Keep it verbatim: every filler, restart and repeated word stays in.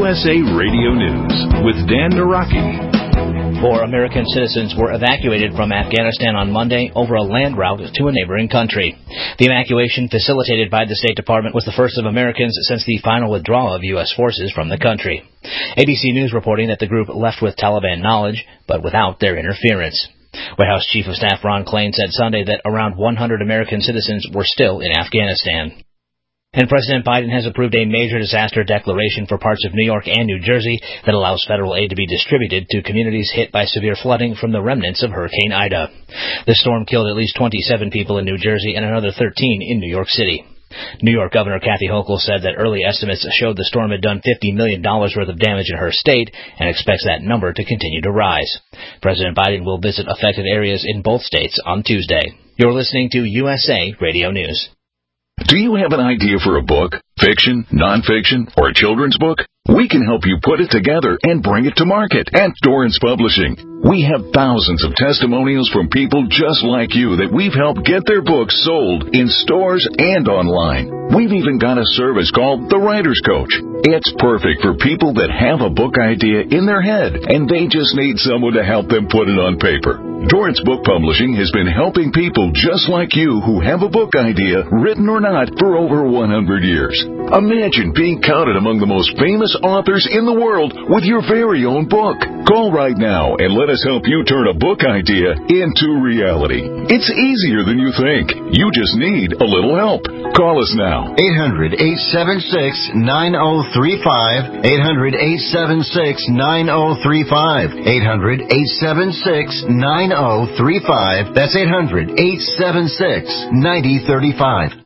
U S A Radio News with Dan Naraki. Four American citizens were evacuated from Afghanistan on Monday over a land route to a neighboring country. The evacuation, facilitated by the State Department, was the first of Americans since the final withdrawal of U S forces from the country. A B C News reporting that the group left with Taliban knowledge, but without their interference. White House Chief of Staff Ron Klain said Sunday that around one hundred American citizens were still in Afghanistan. And President Biden has approved a major disaster declaration for parts of New York and New Jersey that allows federal aid to be distributed to communities hit by severe flooding from the remnants of Hurricane Ida. The storm killed at least twenty-seven people in New Jersey and another thirteen in New York City. New York Governor Kathy Hochul said that early estimates showed the storm had done fifty million dollars worth of damage in her state and expects that number to continue to rise. President Biden will visit affected areas in both states on Tuesday. You're listening to U S A Radio News. Do you have an idea for a book, fiction, nonfiction, or a children's book? We can help you put it together and bring it to market at Dorrance Publishing. We have thousands of testimonials from people just like you that we've helped get their books sold in stores and online. We've even got a service called The Writer's Coach. It's perfect for people that have a book idea in their head and they just need someone to help them put it on paper. Dorrance Book Publishing has been helping people just like you who have a book idea, written or not, for over one hundred years. Imagine being counted among the most famous authors in the world with your very own book. Call right now and let us help you turn a book idea into reality. It's easier than you think. You just need a little help. Call us now. eight hundred, eight seven six, nine oh three five. eight hundred, eight seven six, nine oh three five. eight hundred, eight seven six, nine oh three five. That's eight hundred, eight seven six, nine oh three five.